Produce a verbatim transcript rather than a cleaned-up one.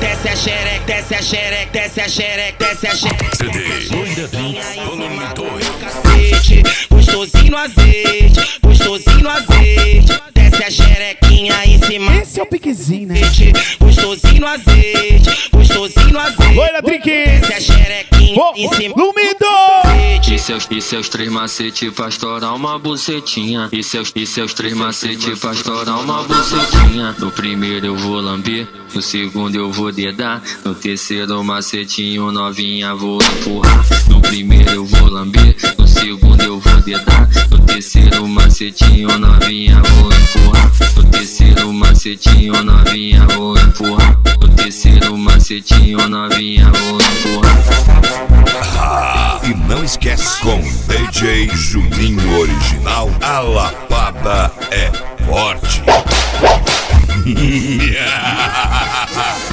desce a xereca, desce a xereca, desce a xereca, desce a xereca. C D Doida Drinks, volume dois. Cacete, gostosinho no azeite, gostosinho no azeite. Desce a xerequinha em cima. Esse é o piquezinho, né? Gostosinho no azeite, gostosinho no azeite. Doida Drinks. Desce a xerequinha Oh, em cima. Lumido! E seus, e seus três macete pra estourar uma bucetinha. E seus, e seus três macete pra estourar uma bucetinha. No primeiro eu vou lamber, no segundo eu vou dedar, no terceiro macetinho novinha vou empurrar. No primeiro eu vou lamber, no segundo eu vou dedar, no terceiro macetinho novinha vou empurrar. No terceiro macetinho novinha vou empurrar. No terceiro macetinho novinha vou empurrar. Ah, e não esquece, com D J Juninho Original, a lapada é forte.